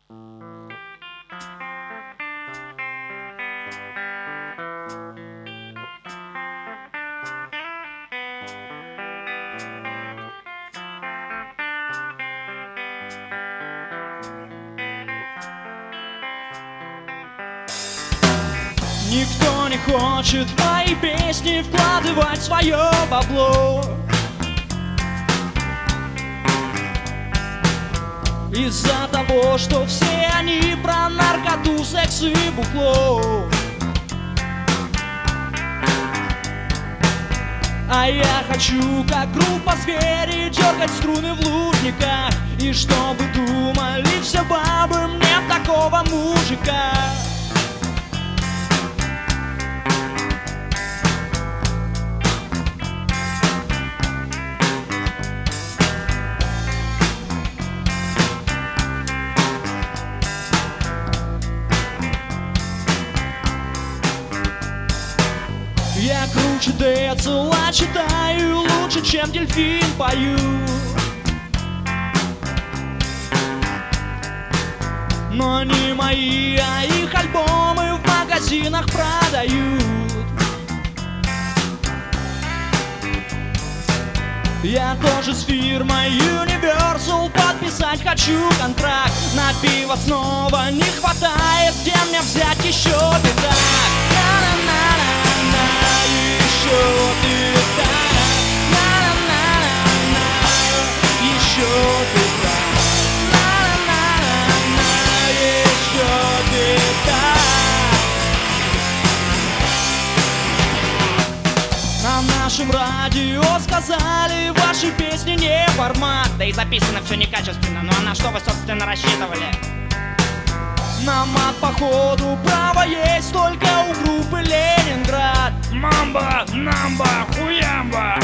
Никто не хочет в мои песни вкладывать свое бабло. Из-за того, что все они про наркоту, секс и бухло. А я хочу, как группа «Звери», дергать струны в лужниках. И чтобы думали все бабы, мне такого мужика. Я круче Децла читаю, лучше, чем дельфин пою. Но не мои, а их альбомы в магазинах продают. Я тоже с фирмой Universal подписать хочу контракт. На пиво снова не хватает, где мне взять еще пятак? Еще ты так, на-на-на-на-на, еще ты так, на-на-на-на-на, еще ты так. На нашем радио сказали, ваши песни не формат. Да и записано все некачественно, ну а на что вы, собственно, рассчитывали? На мат, походу, право есть только у группы Ленинград. Мамба, намба, хуямба.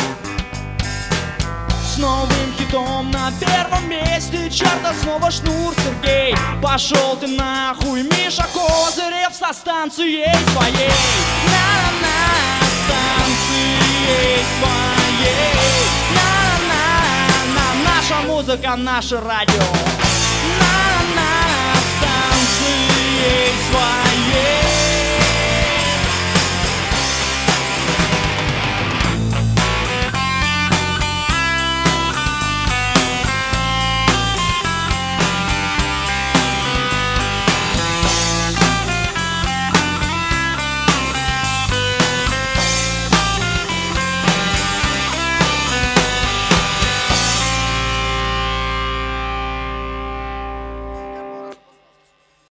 С новым хитом на первом месте чарта снова Шнур Сергей. Пошел ты нахуй, Миша Козырев со станцией своей. На-на-на, станцией своей. На-на-на, наша музыка, наше радио.